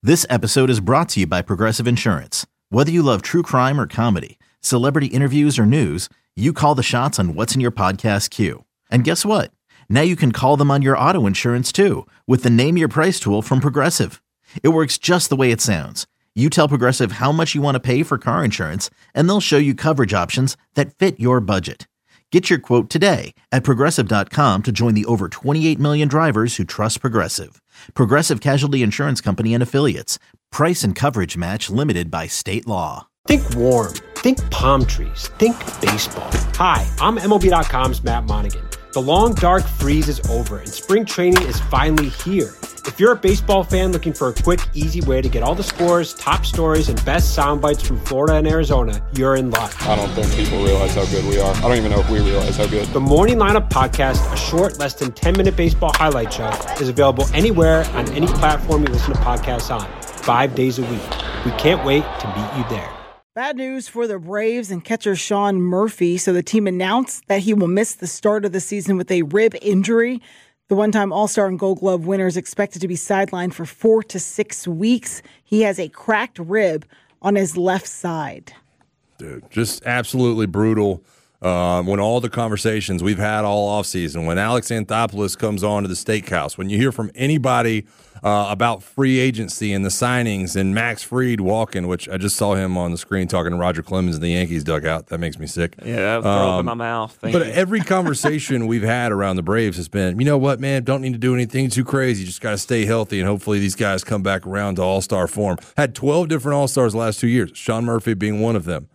This episode is brought to you by Progressive Insurance. Whether you love true crime or comedy, celebrity interviews or news, you call the shots on what's in your podcast queue. And guess what? Now you can call them on your auto insurance too with the Name Your Price tool from Progressive. It works just the way it sounds. You tell Progressive how much you want to pay for car insurance, and they'll show you coverage options that fit your budget. Get your quote today at Progressive.com to join the over 28 million drivers who trust Progressive. Progressive Casualty Insurance Company and Affiliates. Price and coverage match limited by state law. Think warm. Think palm trees. Think baseball. Hi, I'm MLB.com's Matt Monaghan. The long, dark freeze is over, and spring training is finally here. If you're a baseball fan looking for a quick, easy way to get all the scores, top stories, and best sound bites from Florida and Arizona, you're in luck. I don't think people realize how good we are. I don't even know if we realize how good. The Morning Lineup Podcast, a short, less than 10-minute baseball highlight show, is available anywhere on any platform you listen to podcasts on, 5 days a week. We can't wait to meet you there. Bad news for the Braves and catcher Sean Murphy. So the team announced that he will miss the start of the season with a rib injury. The one-time All-Star and Gold Glove winner is expected to be sidelined for 4 to 6 weeks. He has a cracked rib on his left side. Dude, just absolutely brutal. When all the conversations we've had all offseason, when Alex Anthopoulos comes on to the steakhouse, when you hear from anybody about free agency and the signings and Max Fried walking, which I just saw him on the screen talking to Roger Clemens in the Yankees dugout. That makes me sick. Yeah, that throw up in my mouth. Thank you. Every conversation we've had around the Braves has been, you know what, man, don't need to do anything too crazy. Just got to stay healthy, and hopefully these guys come back around to all-star form. Had 12 different all-stars the last 2 years, Sean Murphy being one of them.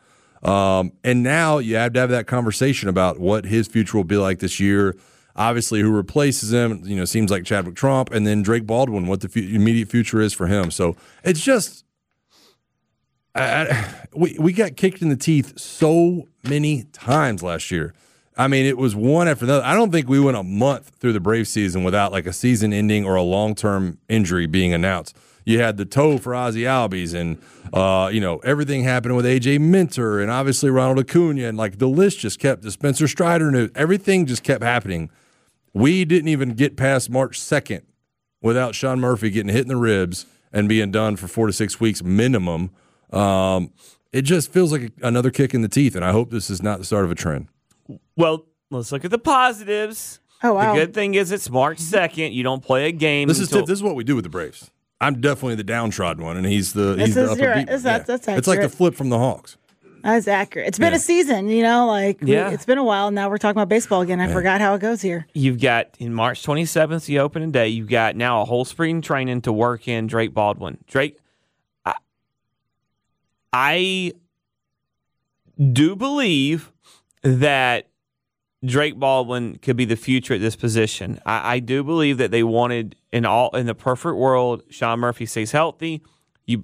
And now you have to have that conversation about what his future will be like this year. Obviously, who replaces him, seems like Chadwick Tromp, and then Drake Baldwin, what the immediate future is for him. So it's just we got kicked in the teeth so many times last year. I mean, it was one after another. I don't think we went a month through the Braves season without like a season ending or a long-term injury being announced. You had the toe for Ozzie Albies, and everything happened with A.J. Minter, and obviously Ronald Acuna, and like the list just kept. The Spencer Strider news, everything just kept happening. We didn't even get past March 2nd without Sean Murphy getting hit in the ribs and being done for 4 to 6 weeks minimum. It just feels like another kick in the teeth, and I hope this is not the start of a trend. Well, let's look at the positives. Oh, wow. The good thing is it's March 2nd. You don't play a game. This is what we do with the Braves. I'm definitely the downtrodden one, and he's the upper beat. That's accurate. It's like the flip from the Hawks. That's accurate. It's been a season, it's been a while. Now we're talking about baseball again. I forgot how it goes here. You've got, in March 27th, the opening day, you've got now a whole spring training to work in Drake Baldwin. Drake, I do believe that Drake Baldwin could be the future at this position. I do believe that they wanted in the perfect world, Sean Murphy stays healthy. You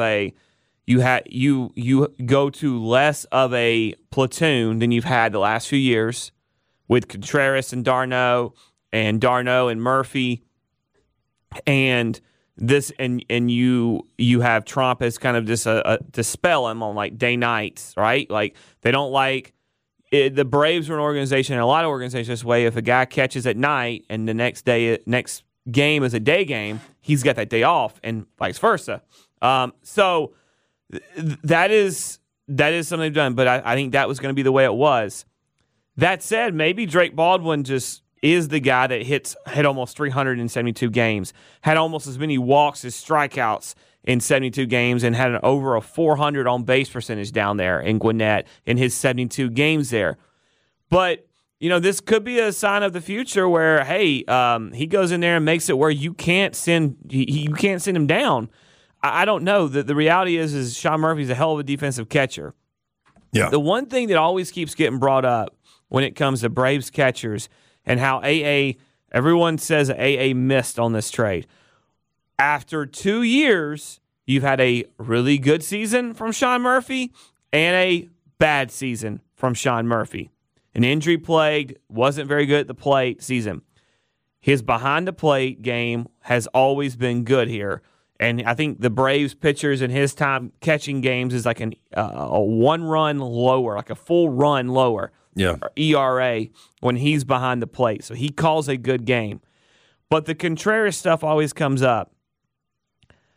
go to less of a platoon than you've had the last few years with Contreras and d'Arnaud and Murphy, and this and you have Trump as kind of just to spell him on like day nights, right? Like they don't like. The Braves are an organization, and a lot of organizations this way. If a guy catches at night and the next game is a day game, he's got that day off, and vice versa. So that is something they've done. But I think that was going to be the way it was. That said, maybe Drake Baldwin just is the guy that hit almost 372 games, had almost as many walks as strikeouts in 72 games, and had over a 400 on base percentage down there in Gwinnett in his 72 games there. But, this could be a sign of the future where, hey, he goes in there and makes it where you can't send him down. I don't know. The reality is Sean Murphy's a hell of a defensive catcher. Yeah. The one thing that always keeps getting brought up when it comes to Braves catchers and how everyone says AA missed on this trade. After 2 years, you've had a really good season from Sean Murphy and a bad season from Sean Murphy. An injury-plagued, wasn't very good at the plate season. His behind-the-plate game has always been good here. And I think the Braves pitchers in his time catching games is like a one-run lower, like a full run lower. Yeah. ERA when he's behind the plate. So he calls a good game. But the Contreras stuff always comes up.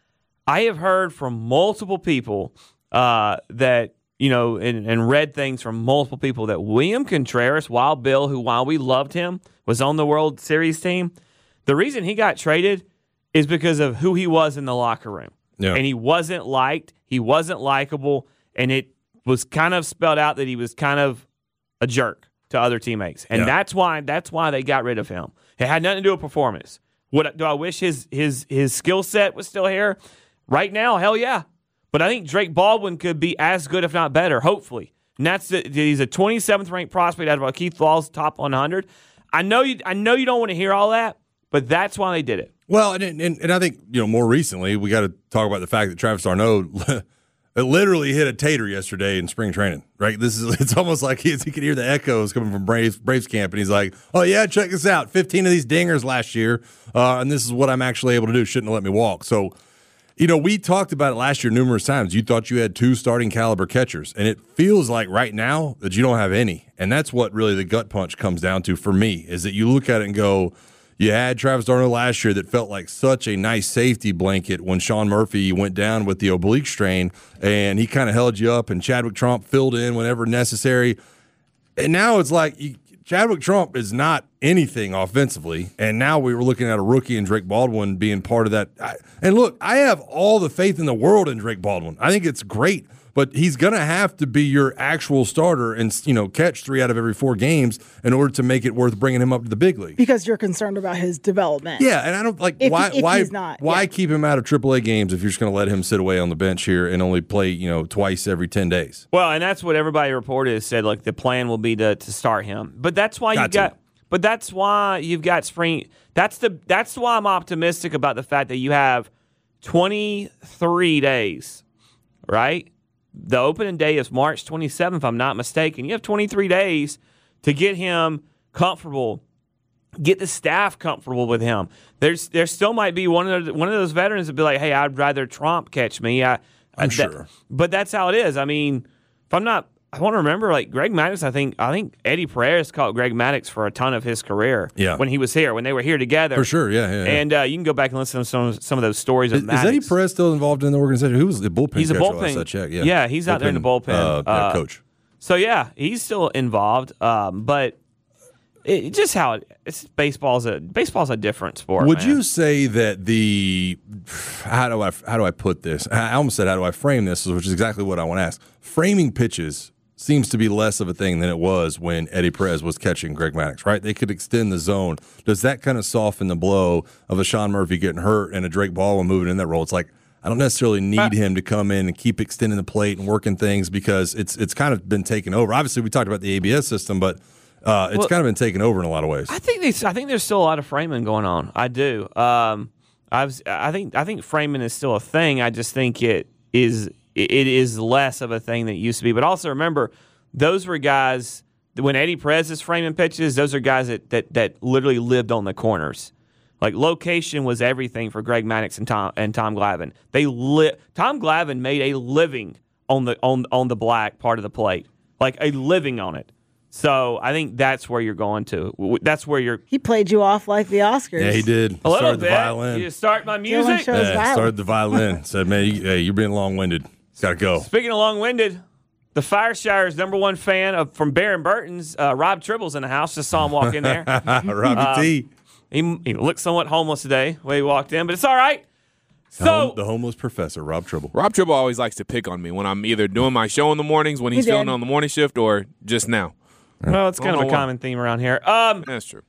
I have heard from multiple people that, and read things from multiple people that William Contreras, Wild Bill, who while we loved him, was on the World Series team, the reason he got traded is because of who he was in the locker room. Yeah. And he wasn't liked, he wasn't likable, and it was kind of spelled out that he was kind of a jerk to other teammates. And that's why they got rid of him. It had nothing to do with performance. Do I wish his skill set was still here? Right now, hell yeah. But I think Drake Baldwin could be as good, if not better, hopefully. And he's a 27th ranked prospect out of Keith Law's top 100. I know you don't want to hear all that, but that's why they did it. Well, and I think, more recently, we got to talk about the fact that Travis d'Arnaud literally hit a tater yesterday in spring training, right? It's almost like he can hear the echoes coming from Braves camp, and he's like, oh, yeah, check this out. 15 of these dingers last year, and this is what I'm actually able to do. Shouldn't have let me walk. So, we talked about it last year numerous times. You thought you had 2 starting caliber catchers, and it feels like right now that you don't have any. And that's what really the gut punch comes down to for me, is that you look at it and go, you had Travis d'Arnaud last year that felt like such a nice safety blanket when Sean Murphy went down with the oblique strain, and he kind of held you up, and Chadwick Tromp filled in whenever necessary. And now it's like Chadwick Tromp is not anything offensively, and now we were looking at a rookie and Drake Baldwin being part of that. And look, I have all the faith in the world in Drake Baldwin. I think it's great, but he's going to have to be your actual starter and catch 3 out of every 4 games in order to make it worth bringing him up to the big league. Because you're concerned about his development. Yeah, and I don't like why keep him out of AAA games if you're just going to let him sit away on the bench here and only play twice every 10 days. Well, and that's what everybody reported said. Like the plan will be to start him, but that's why that's why you've got spring. That's why I'm optimistic about the fact that you have 23 days, right? The opening day is March 27th, if I'm not mistaken. You have 23 days to get him comfortable, get the staff comfortable with him. There still might be one of those veterans that be like, hey, I'd rather Tromp catch me. I'm sure. But that's how it is. I mean, I want to remember, like Greg Maddux, I think Eddie Perez caught Greg Maddux for a ton of his career when he was here, when they were here together. For sure, yeah. And you can go back and listen to some of those stories of Maddux. Is Eddie Perez still involved in the organization? Who was the bullpen He's a catcher bullpen. last I checked? Yeah, he's out there in the bullpen. Coach. So, yeah, he's still involved. But it's just how it's baseball's a different sport. Would you say that how do I put this? I almost said how do I frame this, which is exactly what I want to ask. Framing pitches seems to be less of a thing than it was when Eddie Perez was catching Greg Maddux, right? They could extend the zone. Does that kind of soften the blow of a Sean Murphy getting hurt and a Drake Baldwin moving in that role? It's like, I don't necessarily need him to come in and keep extending the plate and working things because it's kind of been taken over. Obviously, we talked about the ABS system, but it's kind of been taken over in a lot of ways. I think there's still a lot of framing going on. I do. I think framing is still a thing. I just think it is less of a thing than it used to be. But also remember, those were guys, when Eddie Perez is framing pitches, those are guys that literally lived on the corners. Like, location was everything for Greg Maddux and Tom Glavine. Tom Glavine made a living on the black part of the plate, like a living on it. So I think that's where you're going to. That's where He played you off like the Oscars. Yeah, he did. A little bit. The violin. You start my music. Started the violin. Said, man, you're being long-winded. It's got to go. Speaking of long-winded, the Fireshire's #1 fan from Barron Burton's, Rob Tribble's in the house. Just saw him walk in there. Robbie T. He looked somewhat homeless today when he walked in, but it's all right. So the homeless professor, Rob Tribble. Rob Tribble always likes to pick on me when I'm either doing my show in the mornings when he's filming on the morning shift or just now. Well, it's kind of a common theme around here. That's true.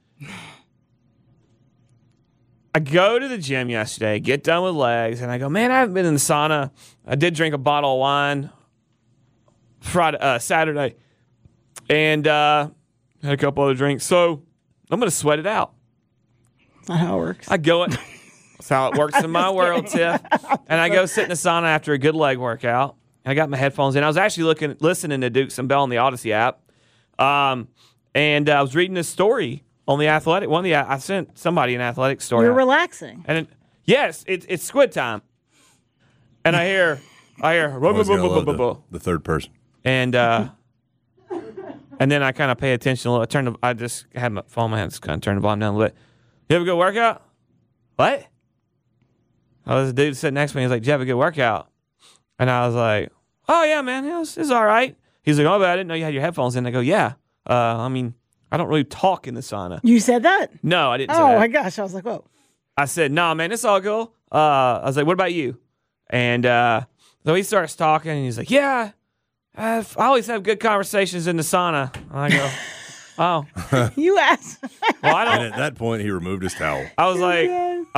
I go to the gym yesterday, get done with legs, and I go, man, I haven't been in the sauna. I did drink a bottle of wine Saturday, and had a couple other drinks. So I'm going to sweat it out. That's not how it works. I go it. That's how it works in my world, Tiff. And I go sit in the sauna after a good leg workout. I got my headphones in. I was actually listening to Dukes and Bell on the Odyssey app. And I was reading this story on the Athletic. I sent somebody an Athletic story. You're relaxing. And yes, it's squid time. And I hear the third person. And then I kind of pay attention a little. I just had my phone in my hand, just kind of turn the volume down a little bit. You have a good workout? What? a dude sitting next to me. He's like, "Did you have a good workout?" And I was like, "Oh yeah, man, it was all right." He's like, "Oh, but I didn't know you had your headphones in." I go, "Yeah. I mean, I don't really talk in the sauna." You said that? No, I didn't say Oh that. my gosh. I was like, whoa. I said, "Nah, man, it's all cool." I was like, "What about you?" And so he starts talking, and he's like, "Yeah, I always have good conversations in the sauna." And I go, "Oh, You asked. well, I And don't." at that point, he removed his towel. I was like,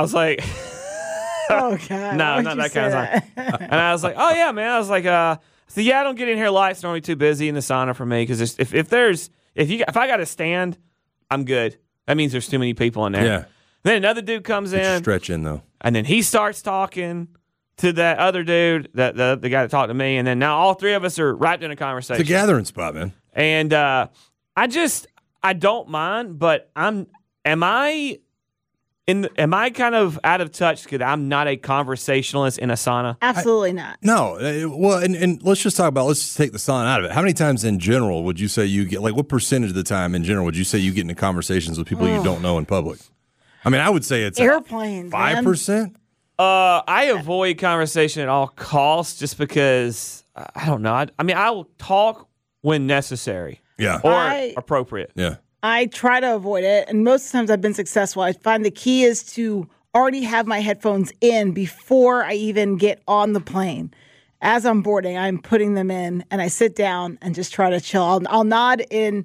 Oh, God. No, Why'd not you that say kind of sauna. And I was like, "Oh yeah, man." I was like, "So yeah, I don't get in here light. It's normally too busy in the sauna for me because if I got to stand, I'm good. That means there's too many people in there." Yeah. Then another dude comes in. Stretch in, though. And then he starts talking to that other dude, the guy that talked to me, and then now all three of us are wrapped in a conversation. It's a gathering spot, man. And I don't mind, but am I kind of out of touch because I'm not a conversationalist in a sauna? Absolutely not. No. Well, and let's just talk about, let's just take the sauna out of it. How many times in general would you say you get, like what percentage of the time in general would you say you get into conversations with people you don't know in public? I mean, I would say it's Airplanes, 5%. I avoid conversation at all costs just because, I don't know. I mean, I will talk when necessary. Yeah. Or appropriate. Yeah. I try to avoid it, and most times I've been successful. I find the key is to already have my headphones in before I even get on the plane. As I'm boarding, I'm putting them in, and I sit down and just try to chill. I'll nod in,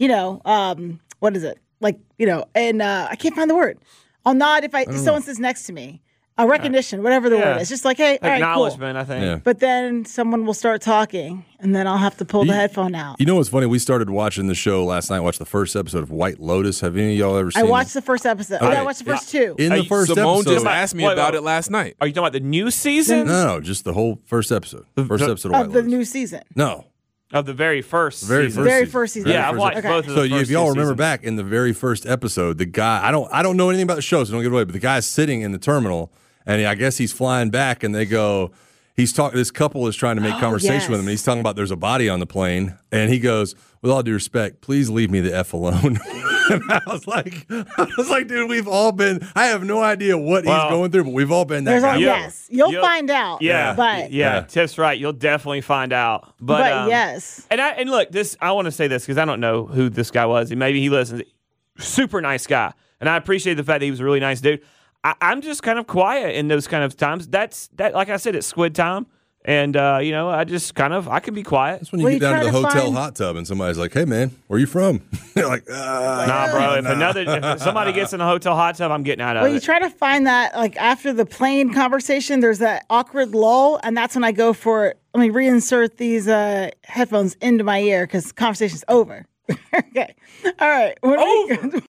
what is it? And I can't find the word. I'll nod if someone sits next to me. A recognition, whatever the word is. Just like, hey, all right, cool. Acknowledgement, I think. Yeah. But then someone will start talking, and then I'll have to pull the headphone out. You know what's funny? We started watching the show last night, watched the first episode of White Lotus. Have any of y'all ever seen I watched it? the first episode. Okay. I watched the first two. In the first Simone episode. just asked me about it last night. Are you talking about the new season? No, just the whole first episode. First episode of White Of the Lotus. new season. No. Of the very first Very season. Very first season. Yeah, I've watched Okay. both of the So first if y'all two remember seasons. back in the very first episode, the guy, I don't know anything about the show, so don't give it away, but the guy's sitting in the terminal, and I guess he's flying back, and they go, this couple is trying to make conversation yes. with him, and he's talking about there's a body on the plane, and he goes, with all due respect, please leave me the F alone. And I was like, dude, we've all been, I have no idea what he's going through, but we've all been that There's guy. yes, you'll find out. Yeah, but yeah, Tiff's right. You'll definitely find out. But yes, and look, I want to say this because I don't know who this guy was. Maybe he listens. Super nice guy, and I appreciate the fact that he was a really nice dude. I'm just kind of quiet in those kind of times. That like I said, it's squid time, and I just I can be quiet. That's when you get down to the hotel hot tub and somebody's like, hey man, where you from? You're like, nah, bro. If somebody gets in a hotel hot tub, I'm getting out of it. Well, you try to find that like after the plane conversation, there's that awkward lull, and that's when I go for let me reinsert these headphones into my ear because the conversation's over. Okay, all right.